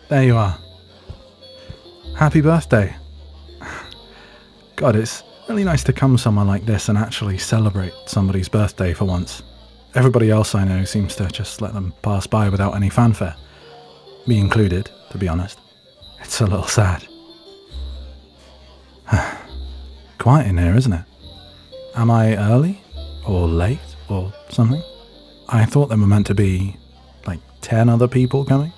There you are. Happy birthday. God, it's really nice to come somewhere like this and actually celebrate somebody's birthday for once. Everybody else I know seems to just let them pass by without any fanfare. Me included, to be honest. It's a little sad. Quiet in here, isn't it? Am I early? Or late? Or something? I thought there were meant to be, like, 10 other people coming.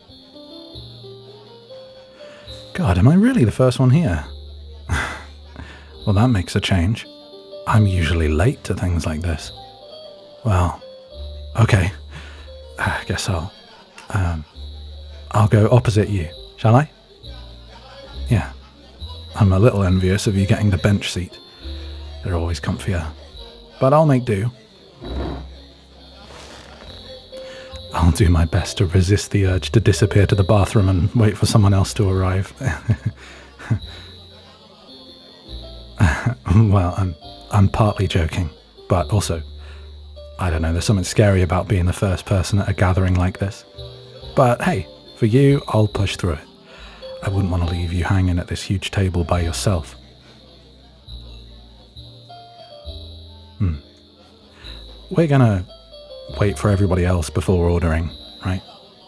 God, am I really the first one here? Well, that makes a change. I'm usually late to things like this. Well, okay. I guess I'll go opposite you, shall I? Yeah. I'm a little envious of you getting the bench seat. They're always comfier. But I'll make do. I'll do my best to resist the urge to disappear to the bathroom and wait for someone else to arrive. Well, I'm partly joking, but also, I don't know, there's something scary about being the first person at a gathering like this. But hey, for you, I'll push through it. I wouldn't want to leave you hanging at this huge table by yourself. We're gonna wait for everybody else before ordering, right?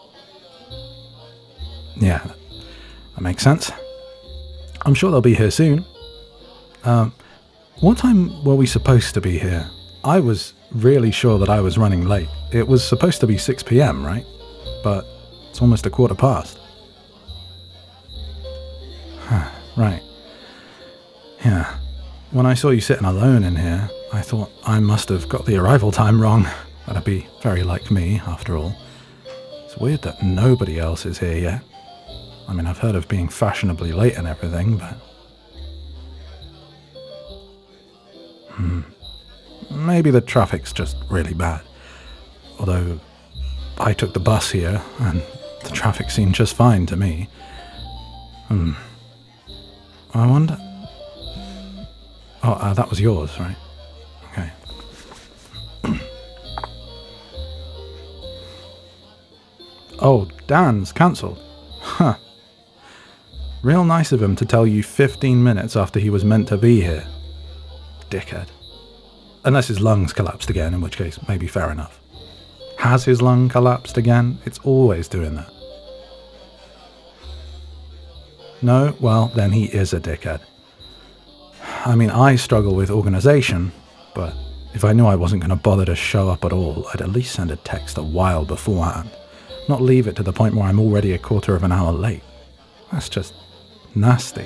Yeah, that makes sense. I'm sure they'll be here soon. What time were we supposed to be here? I was really sure that I was running late. It was supposed to be 6 p.m, right? But it's almost 1:15. Right. Yeah. When I saw you sitting alone in here, I thought I must have got the arrival time wrong. That'd be very like me, after all. It's weird that nobody else is here yet. I mean, I've heard of being fashionably late and everything, but... Maybe the traffic's just really bad. Although, I took the bus here, and the traffic seemed just fine to me. I wonder... Oh, that was yours, right? Okay. Oh, Dan's cancelled. Huh. Real nice of him to tell you 15 minutes after he was meant to be here. Dickhead. Unless his lungs collapsed again, in which case, maybe fair enough. Has his lung collapsed again? It's always doing that. No? Well, then he is a dickhead. I mean, I struggle with organisation, but if I knew I wasn't going to bother to show up at all, I'd at least send a text a while beforehand. Not leave it to the point where I'm already 1/4 of an hour late. That's just nasty.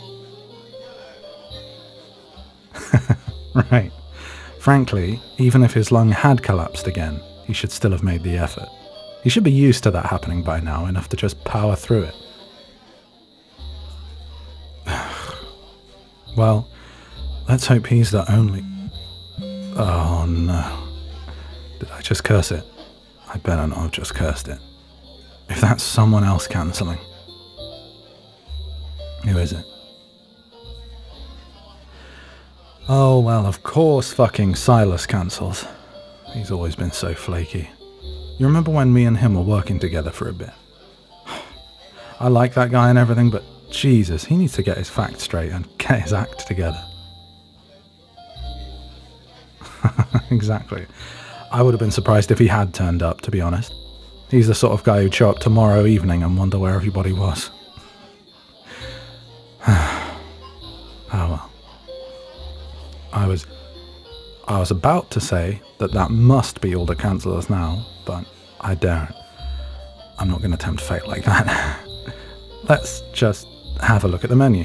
Right. Frankly, even if his lung had collapsed again, he should still have made the effort. He should be used to that happening by now, enough to just power through it. Well, let's hope he's the only... Oh no. Did I just curse it? I better not have just cursed it. If that's someone else cancelling. Who is it? Oh well, of course fucking Silas cancels. He's always been so flaky. You remember when me and him were working together for a bit? I like that guy and everything, but Jesus, he needs to get his facts straight and get his act together. Exactly. I would have been surprised if he had turned up, to be honest. He's the sort of guy who'd show up tomorrow evening and wonder where everybody was. Oh well. I was about to say that must be all the cancellers now, but I daren't. I'm not going to tempt fate like that. Let's just have a look at the menu.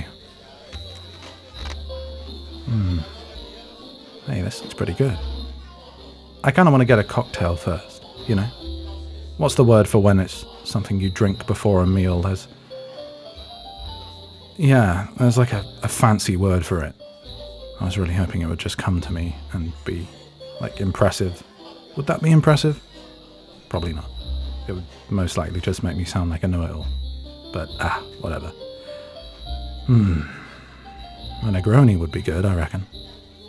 Hey, this looks pretty good. I kind of want to get a cocktail first, you know? What's the word for when it's something you drink before a meal? There's like a fancy word for it. I was really hoping it would just come to me and be, like, impressive. Would that be impressive? Probably not. It would most likely just make me sound like a know-it-all. But, whatever. A Negroni would be good, I reckon.